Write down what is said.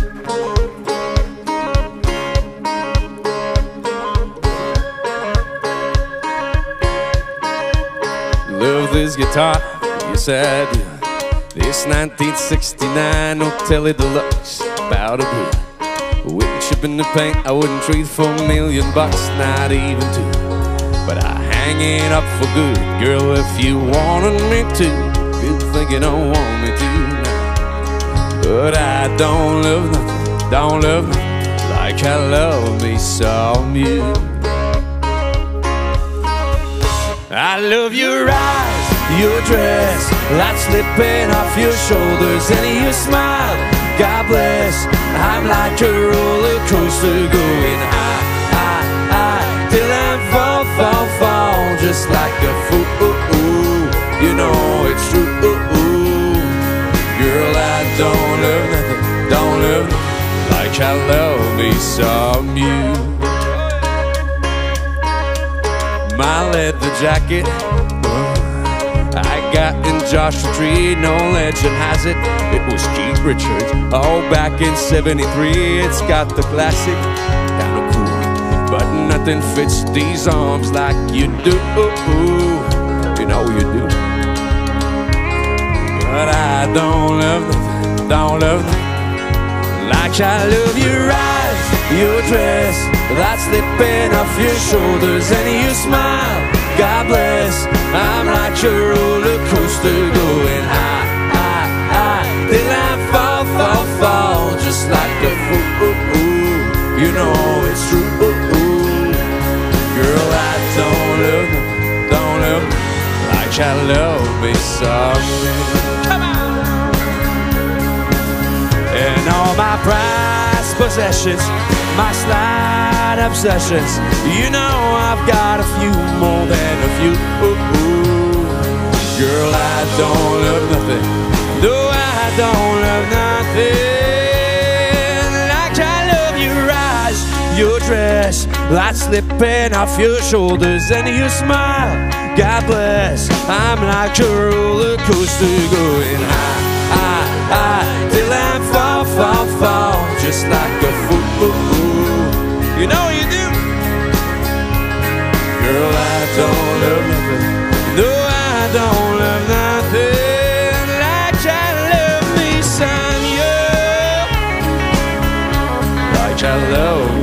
Love this guitar, yes I do. This 1969 Hotel Deluxe, powder blue. With chip in the paint, I wouldn't trade for $1,000,000, not even two. But I hang it up for good, girl, if you wanted me to. You think you don't want me to now. But I don't love nothing like I love me some you. I love your eyes, your dress, light slipping off your shoulders, and your smile, God bless. I'm like a roller coaster going high, till I fall, just like a fool. You know it's true. Girl, I don't love nothing like I love me some you. My leather jacket I got in Joshua Tree, no legend has it, it was Keith Richards, oh back in '73. It's got the classic, kinda cool, but nothing fits these arms like you do. You know you do. But I don't love nothing like I love your eyes, your dress, that slipping off your shoulders, and your smile, God bless. I'm like a roller coaster going high, till I fall, just like a fool. You know it's true. Girl, I don't love like I love me some. Come on! And all my prized possessions, my slight obsessions, you know I've got a few more than a few. Girl, I don't love nothing, no, I don't love nothing like I love your eyes, your dress, light slipping off your shoulders, and your smile, God bless. I'm like a roller coaster going high, till I fall, just like a fool. You know you do. Girl, I don't love nothing, no, I don't love nothing like I love me some you, like I love